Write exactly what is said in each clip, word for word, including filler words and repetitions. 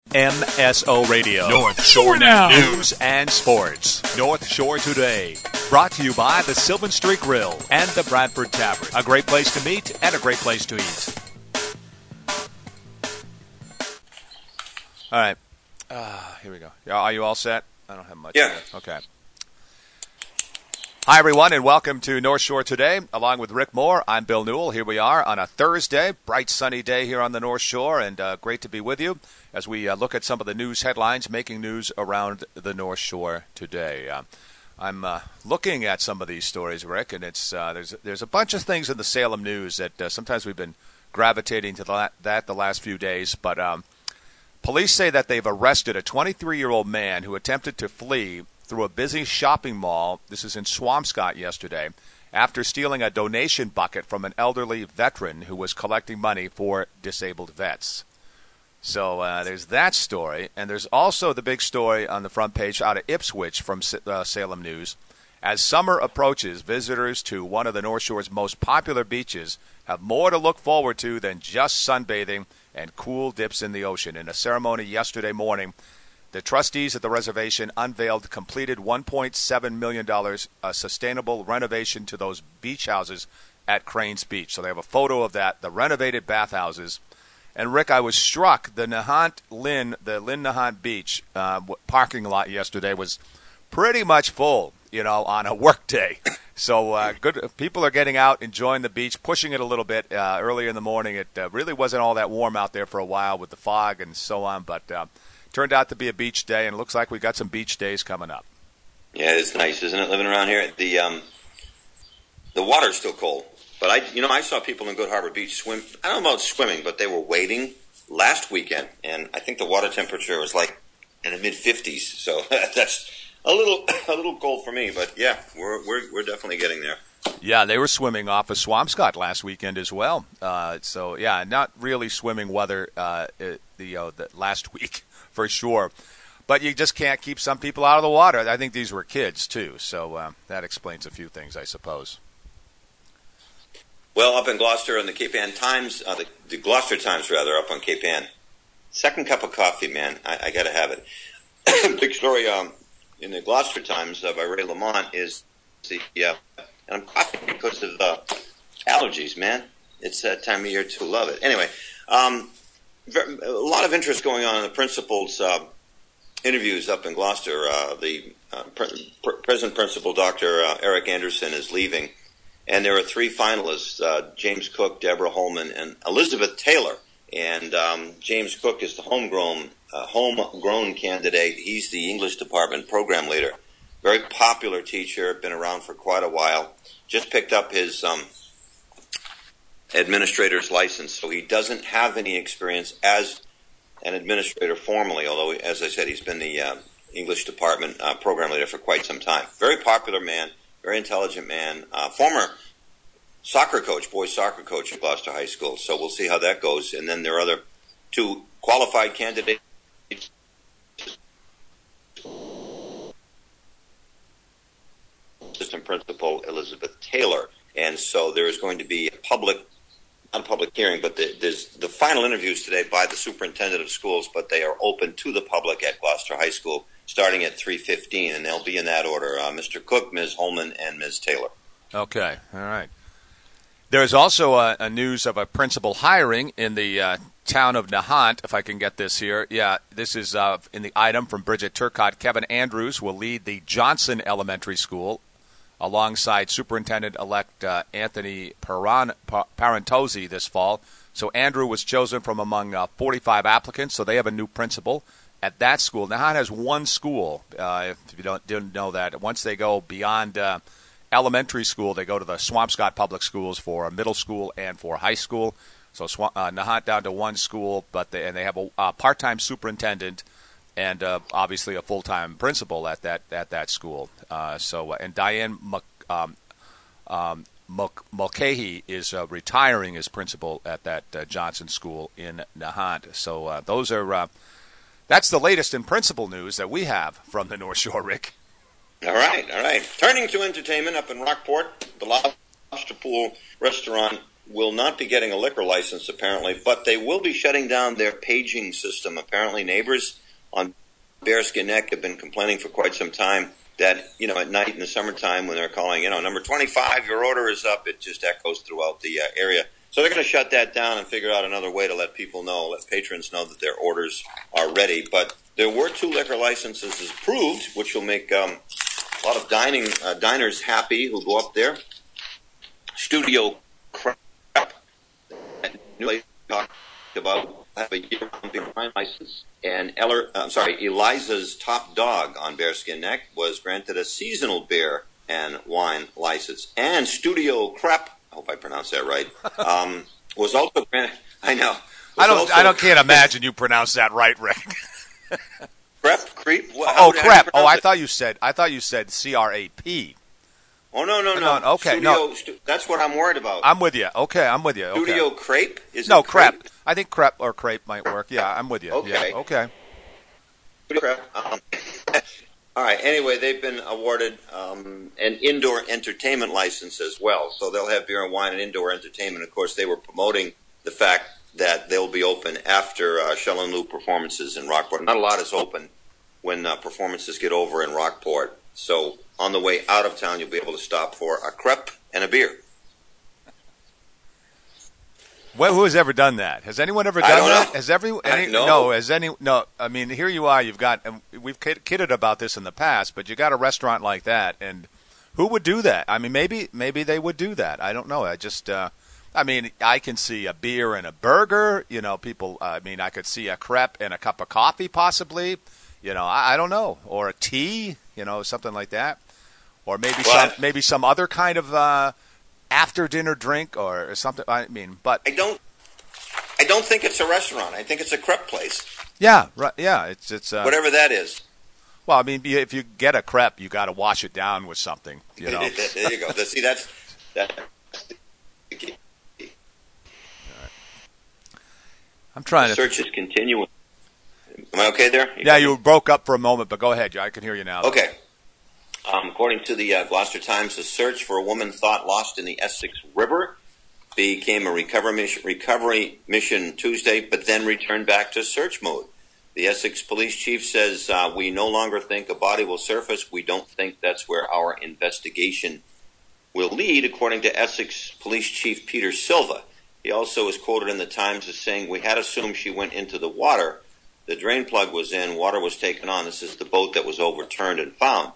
M S O Radio. North Shore Now. News and sports. North Shore Today. Brought to you by the Sylvan Street Grill and the Bradford Tavern. A great place to meet and a great place to eat. All right. Uh, here we go. Are you all set? I don't have much. Yeah. Here. Okay. Hi, everyone, and welcome to North Shore Today. Along with Rick Moore, I'm Bill Newell. Here we are on a Thursday, bright sunny day here on the North Shore, and uh, great to be with you as we uh, look at some of the news headlines making news around the North Shore today. Uh, I'm uh, looking at some of these stories, Rick, and it's uh, there's there's a bunch of things in the Salem news that uh, sometimes we've been gravitating to the, that the last few days, but um, police say that they've arrested a twenty-three-year-old man who attempted to flee through a busy shopping mall. This is in Swampscott yesterday, after stealing a donation bucket from an elderly veteran who was collecting money for disabled vets. So uh, there's that story, and there's also the big story on the front page out of Ipswich from uh, Salem News. As summer approaches, visitors to one of the North Shore's most popular beaches have more to look forward to than just sunbathing and cool dips in the ocean. In a ceremony yesterday morning, the trustees at the reservation unveiled completed one point seven million dollars uh, sustainable renovation to those beach houses at Cranes Beach. So they have a photo of that, the renovated bathhouses. And, Rick, I was struck, the Nahant Lynn, the Lynn Nahant Beach uh, parking lot yesterday was pretty much full, you know, on a work day. So uh, good people are getting out, enjoying the beach, pushing it a little bit uh, early in the morning. It uh, really wasn't all that warm out there for a while with the fog and so on, but uh, turned out to be a beach day, and it looks like we got some beach days coming up. Yeah, it's nice, isn't it, living around here? The um, the water's still cold, but I, you know, I saw people in Good Harbor Beach swim. I don't know about swimming, but they were wading last weekend, and I think the water temperature was like in the mid fifties. So that's a little a little cold for me, but yeah, we're we're we're definitely getting there. Yeah, they were swimming off of Swampscott last weekend as well. Uh, so yeah, not really swimming weather uh, the uh, the last week. For sure. But you just can't keep some people out of the water. I think these were kids, too. So uh, that explains a few things, I suppose. Well, up in Gloucester in the Cape Ann Times, uh, the, the Gloucester Times, rather, up on Cape Ann. Second cup of coffee, man. I, I got to have it. Big story um, in the Gloucester Times uh, by Ray Lamont is the, uh, and I'm coughing because of uh, allergies, man. It's that time of year to love it. Anyway, um, a lot of interest going on in the principal's uh, interviews up in Gloucester. Uh, the uh, pre- pre- present principal, Doctor Uh, Eric Anderson, is leaving, and there are three finalists: uh, James Cook, Deborah Holman, and Elizabeth Taylor. And um, James Cook is the homegrown uh, homegrown candidate. He's the English department program leader. Very popular teacher, been around for quite a while. Just picked up his Um, administrator's license, so he doesn't have any experience as an administrator formally, although, as I said, he's been the uh, English department uh, program leader for quite some time. Very popular man, very intelligent man, uh, former soccer coach, boys soccer coach at Gloucester High School, so we'll see how that goes. And then there are other two qualified candidates. Assistant Principal Elizabeth Taylor. And so there is going to be a public Not a public hearing, but the, there's the final interviews today by the superintendent of schools, but they are open to the public at Gloucester High School starting at three fifteen, and they'll be in that order, uh, Mister Cook, Miz Holman, and Miz Taylor. Okay, all right. There's also a, a news of a principal hiring in the uh, town of Nahant, if I can get this here. Yeah, this is uh, in the item from Bridget Turcott. Kevin Andrews will lead the Johnson Elementary School alongside Superintendent-elect uh, Anthony Paran- pa- Parentozzi this fall. So Andrew was chosen from among uh, forty-five applicants, so they have a new principal at that school. Nahant has one school, uh, if you don't didn't know that. Once they go beyond uh, elementary school, they go to the Swampscott Public Schools for middle school and for high school. So Sw- uh, Nahant down to one school, but they, and they have a uh, part-time superintendent and uh, obviously a full-time principal at that at that school. Uh, so, and Diane Mc, um, um, Mulcahy is uh, retiring as principal at that uh, Johnson School in Nahant. So, uh, those are uh, that's the latest in principal news that we have from the North Shore, Rick. All right, all right. Turning to entertainment up in Rockport, the Lobster Pool Restaurant will not be getting a liquor license, apparently, but they will be shutting down their paging system. Apparently, neighbors on Bearskin Neck have been complaining for quite some time that, you know, at night in the summertime when they're calling, you know, number twenty-five, your order is up, it just echoes throughout the uh, area. So they're going to shut that down and figure out another way to let people know, let patrons know that their orders are ready. But there were two liquor licenses approved, which will make um, a lot of dining uh, diners happy who go up there. Studio Crap, that new place we talked about, have a year-round beer wine license. And Eller, I'm sorry, Eliza's Top Dog on Bearskin Neck was granted a seasonal beer and wine license. And Studio Crap, I hope I pronounced that right, um, was also granted. I know. I don't. I don't. Can't imagine you pronounced that right, Rick. Crep, creep. What, oh, crap. Oh, I it? thought you said. I thought you said C R A P. Oh no, no, no. no okay, Studio, no. Stu- that's what I'm worried about. I'm with you. Okay, I'm with you. Okay. Studio crepe. Is no it crepe? crap. I think crepe or crepe might work. Yeah, I'm with you. Okay. Yeah, okay. Crepe. Um, all right. Anyway, they've been awarded um, an indoor entertainment license as well, so they'll have beer and wine and indoor entertainment. Of course, they were promoting the fact that they'll be open after uh, Shell and Lou performances in Rockport. Not a lot is open when uh, performances get over in Rockport. So on the way out of town, you'll be able to stop for a crepe and a beer. Well, who has ever done that? Has anyone ever done I don't that? know. Has every any, I, no. no? Has any no? I mean, here you are. You've got. And we've kid, kidded about this in the past, but you got a restaurant like that, and who would do that? I mean, maybe maybe they would do that. I don't know. I just. Uh, I mean, I can see a beer and a burger. You know, people. Uh, I mean, I could see a crepe and a cup of coffee, possibly. You know, I, I don't know, or a tea. You know, something like that, or maybe what? some maybe some other kind of. Uh, after dinner drink or something. I mean, but I don't. I don't think it's a restaurant. I think it's a crepe place. Yeah, right. Yeah, it's it's uh, whatever that is. Well, I mean, if you get a crepe, you got to wash it down with something. You know. There you go. See, that's that. The key. All right. I'm trying the to. Search is continuing. Am I okay there? You yeah, you broke up for a moment, but go ahead. I can hear you now. Okay. Um, according to the uh, Gloucester Times, the search for a woman thought lost in the Essex River became a recovery mission, recovery mission Tuesday, but then returned back to search mode. The Essex police chief says, uh, we no longer think a body will surface. We don't think that's where our investigation will lead, according to Essex Police Chief Peter Silva. He also is quoted in the Times as saying, we had assumed she went into the water. The drain plug was in, water was taken on. This is the boat that was overturned and found.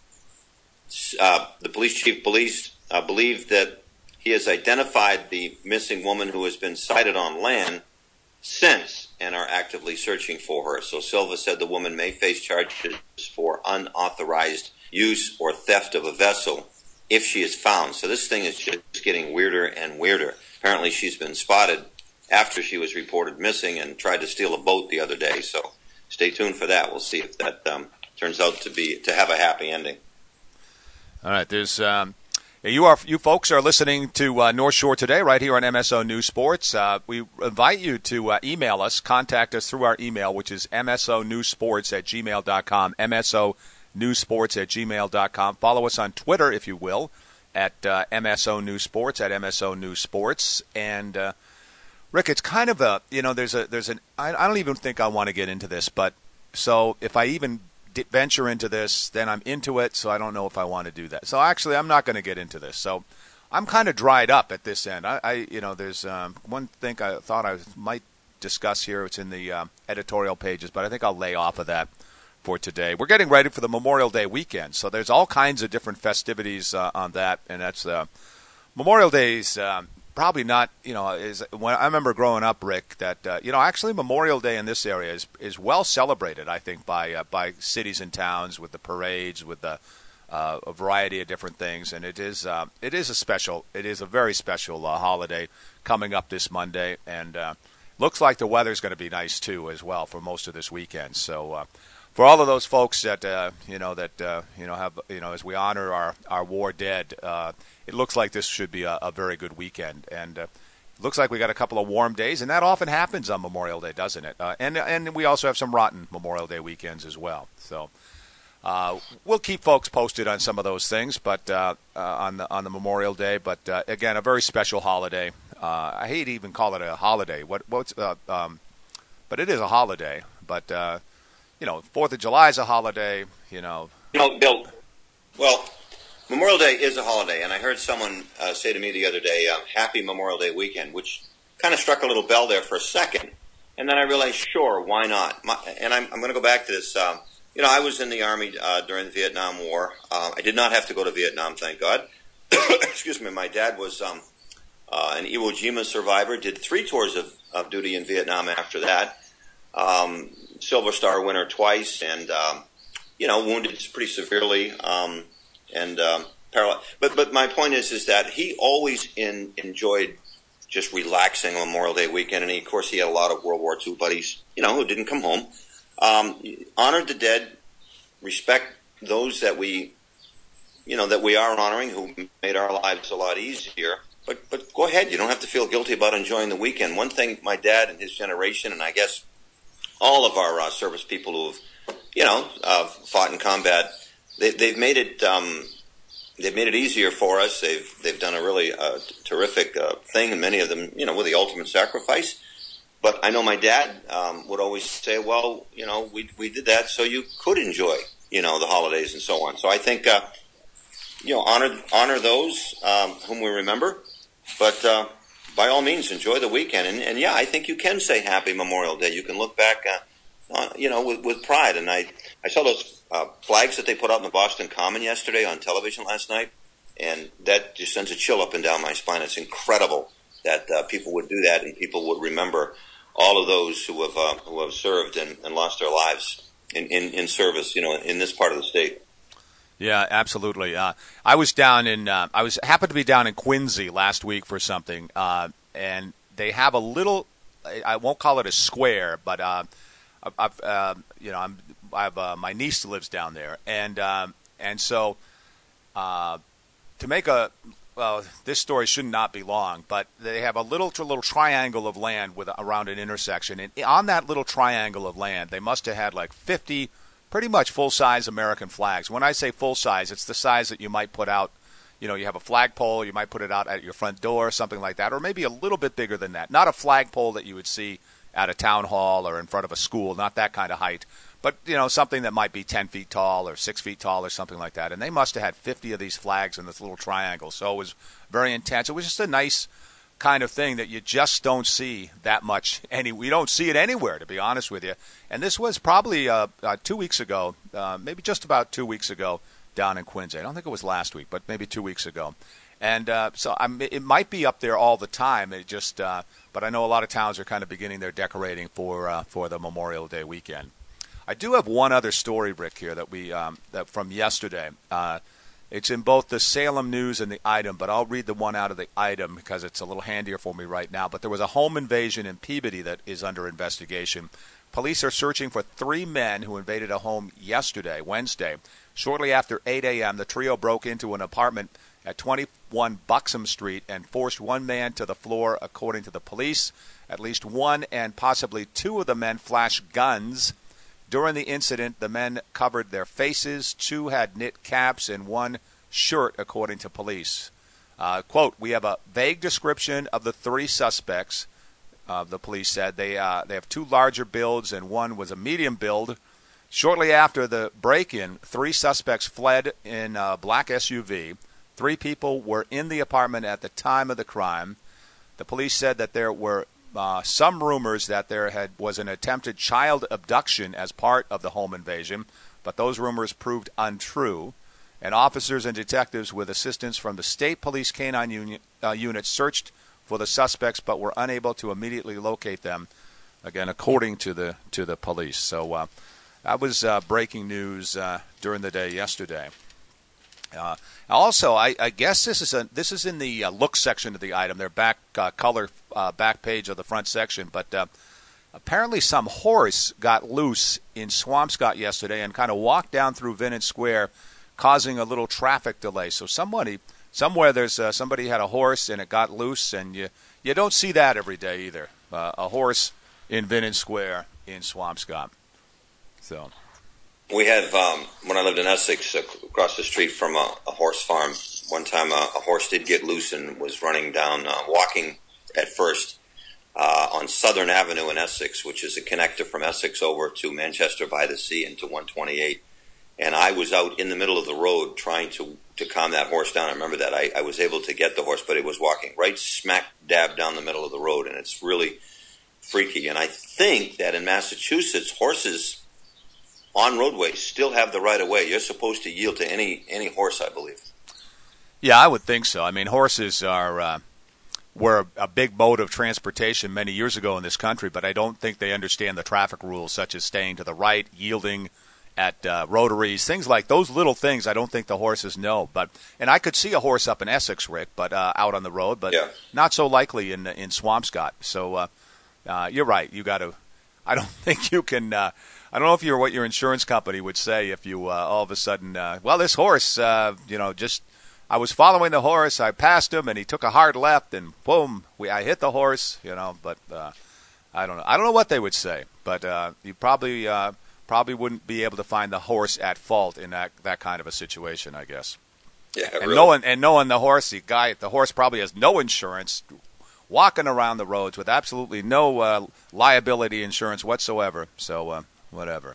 Uh, the police chief believes, uh, believed that he has identified the missing woman who has been sighted on land since and are actively searching for her. So Silva said the woman may face charges for unauthorized use or theft of a vessel if she is found. So this thing is just getting weirder and weirder. Apparently she's been spotted after she was reported missing and tried to steal a boat the other day. So stay tuned for that. We'll see if that um, turns out to be to have a happy ending. All right, there's um, you are you folks are listening to uh, North Shore Today right here on M S O News Sports. Uh, we invite you to uh, email us, contact us through our email, which is m s o news sports at gmail dot com, m s o news sports at gmail dot com. Follow us on Twitter, if you will, at uh, M S O News Sports, at M S O News Sports. And, uh, Rick, it's kind of a, you know, there's a, there's an, I, I don't even think I want to get into this, but so if I even venture into this, then I'm into it, so I don't know if I want to do that. So actually, I'm not going to get into this. So I'm kind of dried up at this end. I, I you know, there's um, one thing I thought I might discuss here. It's in the um, editorial pages, but I think I'll lay off of that for today. We're getting ready for the Memorial Day weekend, so there's all kinds of different festivities uh, on that, and that's uh, Memorial Day's um, probably not, you know, is when I remember growing up, Rick, that uh, you know, actually Memorial Day in this area is is well celebrated, I think, by uh, by cities and towns with the parades, with the uh, a variety of different things, and it is uh, it is a special, it is a very special uh, holiday coming up this Monday, and uh, looks like the weather's going to be nice too as well for most of this weekend. So. Uh, For all of those folks that uh, you know that uh, you know have you know as we honor our, our war dead, uh, it looks like this should be a, a very good weekend, and uh, it looks like we got a couple of warm days, and that often happens on Memorial Day, doesn't it? Uh, and and we also have some rotten Memorial Day weekends as well. So uh, we'll keep folks posted on some of those things, but uh, uh, on the on the Memorial Day. But uh, again, a very special holiday Uh, I hate to even call it a holiday. What what's uh, um, but it is a holiday. But uh, you know, Fourth of July is a holiday. You know, you know, Bill. Well, Memorial Day is a holiday, and I heard someone uh, say to me the other day, um, "Happy Memorial Day weekend," which kind of struck a little bell there for a second, and then I realized, sure, why not? My, and I'm, I'm going to go back to this. Um, you know, I was in the Army uh, during the Vietnam War. Uh, I did not have to go to Vietnam, thank God. Excuse me. My dad was um, uh, an Iwo Jima survivor. Did three tours of, of duty in Vietnam after that. Um, Silver Star winner twice, and um, you know, wounded pretty severely. Um, and um, paralyzed. But but my point is is that he always in, enjoyed just relaxing on Memorial Day weekend, and he, of course he had a lot of World War Two buddies, you know, who didn't come home. Um, honored the dead, respect those that we, you know, that we are honoring, who made our lives a lot easier. But but go ahead, you don't have to feel guilty about enjoying the weekend. One thing my dad and his generation, and I guess all of our uh, service people who have, you know, uh, fought in combat, they, they've made it. Um, they've made it easier for us. They've they've done a really uh, terrific uh, thing, and many of them, you know, with the ultimate sacrifice. But I know my dad um, would always say, "Well, you know, we we did that so you could enjoy, you know, the holidays and so on." So I think, uh, you know, honor honor those um, whom we remember, but uh, by all means, enjoy the weekend. And, and yeah, I think you can say Happy Memorial Day. You can look back, uh, on, you know, with, with pride. And I I saw those uh, flags that they put out in the Boston Common yesterday on television last night, and that just sends a chill up and down my spine. It's incredible that uh, people would do that, and people would remember all of those who have uh, who have served and, and lost their lives in, in, in service, you know, in this part of the state. Yeah, absolutely. Uh, I was down in uh, I was happened to be down in Quincy last week for something, uh, and they have a little. I won't call it a square, but uh, I've uh, you know I'm I have uh, my niece lives down there, and um, and so uh, to make a. Well, this story should not be long, but they have a little little triangle of land with around an intersection, and on that little triangle of land, they must have had like fifty, pretty much full size American flags. When I say full size, it's the size that you might put out. You know, you have a flagpole, you might put it out at your front door, something like that, or maybe a little bit bigger than that. Not a flagpole that you would see at a town hall or in front of a school, not that kind of height. But, you know, something that might be ten feet tall or six feet tall or something like that. And they must have had fifty of these flags in this little triangle. So it was very intense. It was just a nice kind of thing that you just don't see that much. Any, we don't see it anywhere, to be honest with you. And this was probably uh, uh, two weeks ago, uh, maybe just about two weeks ago down in Quincy. I don't think it was last week, but maybe two weeks ago. And uh, so I'm, it might be up there all the time. It just, uh, but I know a lot of towns are kind of beginning their decorating for uh, for the Memorial Day weekend. I do have one other story, Rick, here that we um, that from yesterday. Uh, it's in both the Salem News and the Item, but I'll read the one out of the Item because it's a little handier for me right now. But there was a home invasion in Peabody that is under investigation. Police are searching for three men who invaded a home yesterday, Wednesday. Shortly after eight a.m., the trio broke into an apartment at twenty-one Buxom Street and forced one man to the floor, according to the police. At least one and possibly two of the men flashed guns. During the incident, the men covered their faces. Two had knit caps and one shirt, according to police. Uh, quote, we have a vague description of the three suspects, uh, the police said. They, uh, they have two larger builds and one was a medium build. Shortly after the break-in, three suspects fled in a black S U V. Three people were in the apartment at the time of the crime. The police said that there were Uh, some rumors that there had was an attempted child abduction as part of the home invasion, but those rumors proved untrue. And officers and detectives with assistance from the State Police Canine Union, uh, Unit searched for the suspects, but were unable to immediately locate them. Again, according to the to the police. So uh, that was uh, breaking news uh, during the day yesterday. Uh, also, I, I guess this is a this is in the uh, look section of the Item, their back uh, color uh, back page of the front section. But uh, apparently, some horse got loose in Swampscott yesterday and kind of walked down through Vinant Square, causing a little traffic delay. So somebody somewhere there's uh, somebody had a horse and it got loose, and you you don't see that every day either. Uh, a horse in Vinant Square in Swampscott. So. We have, um, when I lived in Essex, uh, across the street from a, a horse farm, one time a, a horse did get loose and was running down, uh, walking at first uh, on Southern Avenue in Essex, which is a connector from Essex over to Manchester by the Sea and to one twenty-eight. And I was out in the middle of the road trying to, to calm that horse down. I remember that. I, I was able to get the horse, but it was walking right smack dab down the middle of the road, and it's really freaky. And I think that in Massachusetts, horses on roadways still have the right of way. You're supposed to yield to any any horse, I believe. Yeah, I would think so. I mean, horses are uh, were a big mode of transportation many years ago in this country, but I don't think they understand the traffic rules, such as staying to the right, yielding at uh, rotaries, things like those little things. I don't think the horses know. But and I could see a horse up in Essex, Rick, but uh, out on the road, but yeah. not so likely in in Swampscott. So uh, uh, you're right. You got to. I don't think you can. Uh, I don't know if you're what your insurance company would say if you uh, all of a sudden. Uh, well, this horse, uh, you know, just I was following the horse. I passed him, and he took a hard left, and boom, we I hit the horse. You know, but uh, I don't know. I don't know what they would say, but uh, you probably. Uh, Probably wouldn't be able to find the horse at fault in that, that kind of a situation, I guess. Yeah, and really. knowing and knowing the horse, the guy, the horse probably has no insurance, walking around the roads with absolutely no uh, liability insurance whatsoever. So uh, whatever.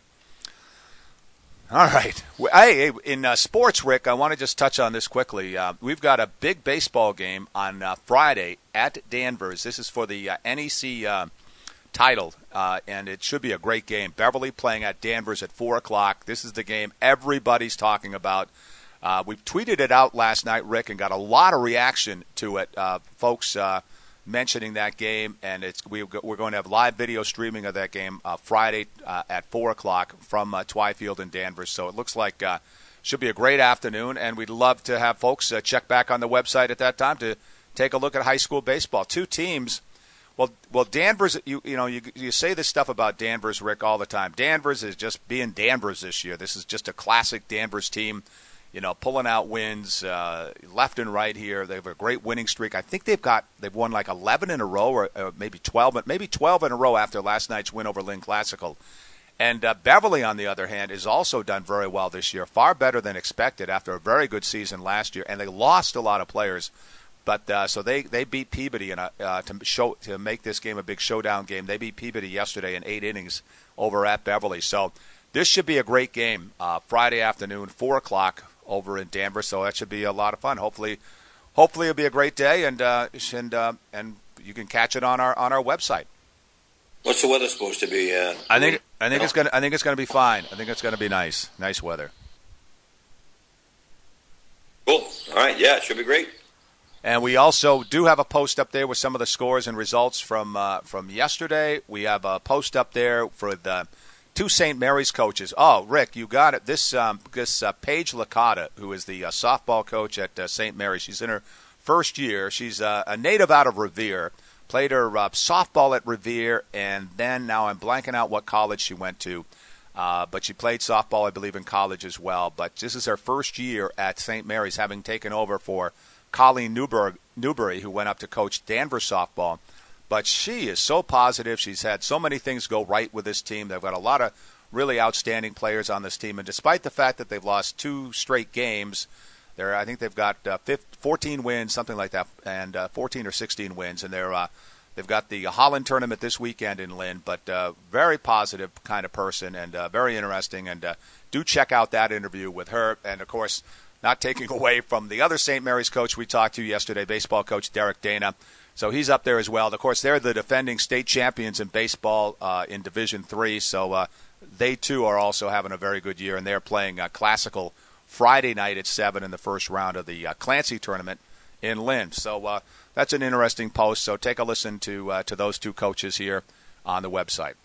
All right. Hey, in uh, sports, Rick, I want to just touch on this quickly. Uh, we've got a big baseball game on uh, Friday at Danvers. This is for the uh, N E C. Uh, title, uh, and it should be a great game. Beverly playing at Danvers at four o'clock. This is the game everybody's talking about. Uh, we tweeted it out last night, Rick, and got a lot of reaction to it. Uh, folks uh, mentioning that game, and it's we, we're going to have live video streaming of that game uh, Friday uh, at four o'clock from uh, Twyfield in Danvers. So it looks like uh, should be a great afternoon, and we'd love to have folks uh, check back on the website at that time to take a look at high school baseball. Two teams. Well, well, Danvers, you you know, you you say this stuff about Danvers, Rick, all the time. Danvers is just being Danvers this year. This is just a classic Danvers team, you know, pulling out wins uh, left and right here. They have a great winning streak. I think they've got they've won like eleven in a row, or, or maybe twelve, but maybe twelve in a row after last night's win over Lynn Classical. And uh, Beverly, on the other hand, has also done very well this year, far better than expected after a very good season last year. And they lost a lot of players. But uh, so they, they beat Peabody in a, uh, to show to make this game a big showdown game. They beat Peabody yesterday in eight innings over at Beverly. So this should be a great game. Uh, Friday afternoon, four o'clock over in Danvers. So that should be a lot of fun. Hopefully, hopefully it'll be a great day, and uh, and uh, and you can catch it on our on our website. What's the weather supposed to be? Uh, I think I think it's gonna I think it's gonna be fine. I think it's gonna be nice, nice weather. Cool. All right. Yeah, it should be great. And we also do have a post up there with some of the scores and results from uh, from yesterday. We have a post up there for the two Saint Mary's coaches. Oh, Rick, you got it. This um, this uh, Paige Licata, who is the uh, softball coach at uh, Saint Mary's. She's in her first year. She's uh, a native out of Revere. Played her uh, softball at Revere, and then now I'm blanking out what college she went to. Uh, but she played softball, I believe, in college as well. But this is her first year at Saint Mary's, having taken over for Colleen Newberg, Newberry, who went up to coach Danvers softball. But she is so positive. She's had so many things go right with this team. They've got a lot of really outstanding players on this team. And despite the fact that they've lost two straight games, they're, I think they've got uh, fourteen wins, something like that, and uh, fourteen or sixteen wins. And they're, uh, they've got the Holland tournament this weekend in Lynn. But uh, very positive kind of person and uh, very interesting. And uh, do check out that interview with her. And, of course, not taking away from the other Saint Mary's coach we talked to yesterday, baseball coach Derek Dana. So he's up there as well. Of course, they're the defending state champions in baseball uh, in Division three. So uh, they, too, are also having a very good year. And they're playing a classical Friday night at seven in the first round of the uh, Clancy tournament in Lynn. So uh, that's an interesting post. So take a listen to uh, to those two coaches here on the website.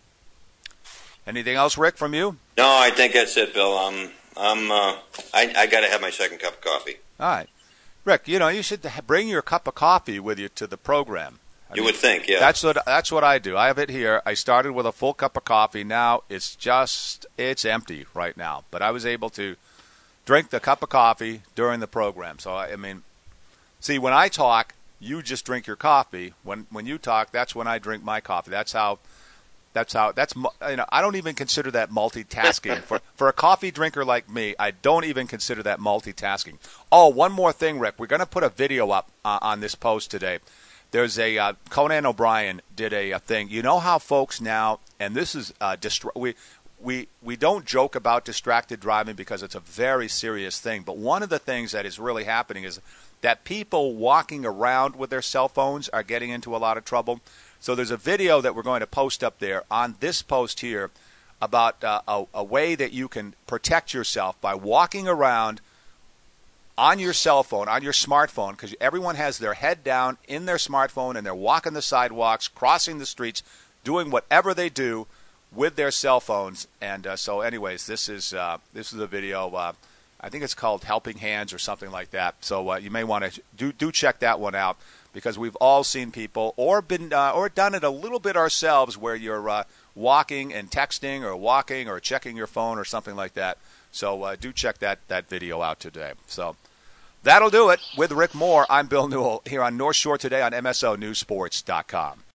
Anything else, Rick, from you? No, I think that's it, Bill. Um, I'm, uh, I, I got to have my second cup of coffee. All right. Rick, you know, you should bring your cup of coffee with you to the program. I you mean, would think, yeah. That's what that's what I do. I have it here. I started with a full cup of coffee. Now it's just, it's empty right now. But I was able to drink the cup of coffee during the program. So, I, I mean, see, when I talk, you just drink your coffee. When when you talk, that's when I drink my coffee. That's how, that's how, that's, you know, I don't even consider that multitasking. for, for a coffee drinker like me, I don't even consider that multitasking. Oh, one more thing, Rick. We're going to put a video up uh, on this post today. There's a uh, Conan O'Brien did a, a thing. You know how folks now, and this is uh, distra- we we we don't joke about distracted driving because it's a very serious thing. But one of the things that is really happening is that people walking around with their cell phones are getting into a lot of trouble. So there's a video that we're going to post up there on this post here about uh, a, a way that you can protect yourself by walking around on your cell phone, on your smartphone, because everyone has their head down in their smartphone and they're walking the sidewalks, crossing the streets, doing whatever they do with their cell phones. And uh, so anyways, this is uh, this is a video. Uh, I think it's called Helping Hands or something like that. So uh, you may want to do do check that one out, because we've all seen people or been uh, or done it a little bit ourselves where you're uh, walking and texting or walking or checking your phone or something like that. So uh, do check that, that video out today. So that'll do it. With Rick Moore, I'm Bill Newell here on North Shore Today on M S O News Sports dot com.